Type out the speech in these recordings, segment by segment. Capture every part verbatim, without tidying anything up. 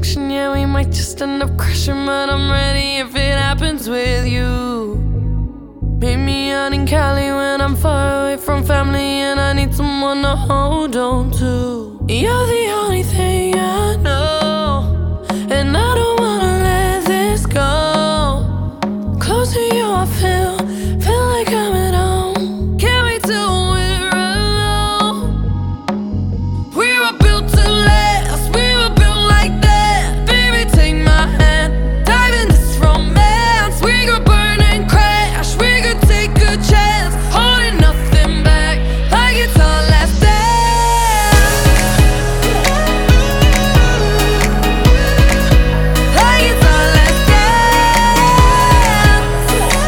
attraction, yeah, we might just end up crashing, but I'm ready if it happens with you. Meet me out in Cali when I'm far away from family and I need someone to hold on to. You're the only thing I know, and I don't wanna let this go. Close to you I feel, feel like coming home. Can't wait till we're alone. We were built to last, we were built like that. Baby, take my hand, dive in this romance. We could burn and crash, we could take a chance, holding nothing back, like it's our last dance. Like it's our last dance.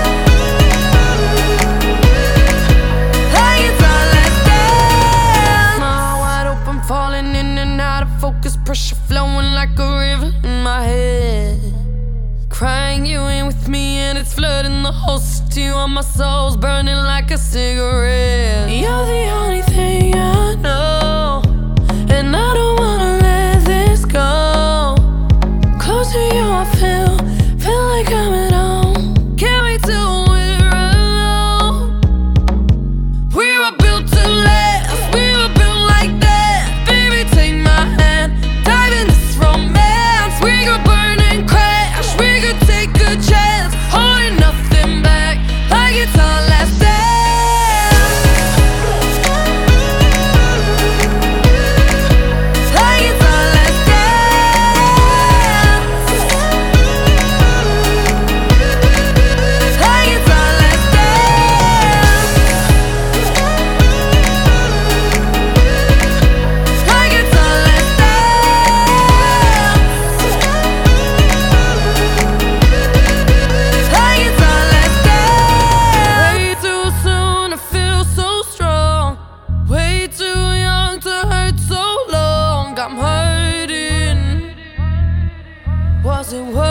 Like it's our last dance. My heart wide open, falling in and out of focus, pressure flowing like a river in my head. Crying you ain't with me and it's flooding the whole city while my soul's burning like a cigarette. You're the only thing I know, and I don't wanna let this go. Close to you I feel, feel like coming home. Can't wait till we're alone. We were built to last, we were built like that. Baby, take my hand, dive in this romance. We could burn and crash, we could take a chance, holding nothing back, like it's our last dance. Like it's our last dance. Like it's our last dance. Like it's our last dance. Like it's our last dance. Way too soon to feel so strong, way too young to hurt so long. I'm hurting. Was it worth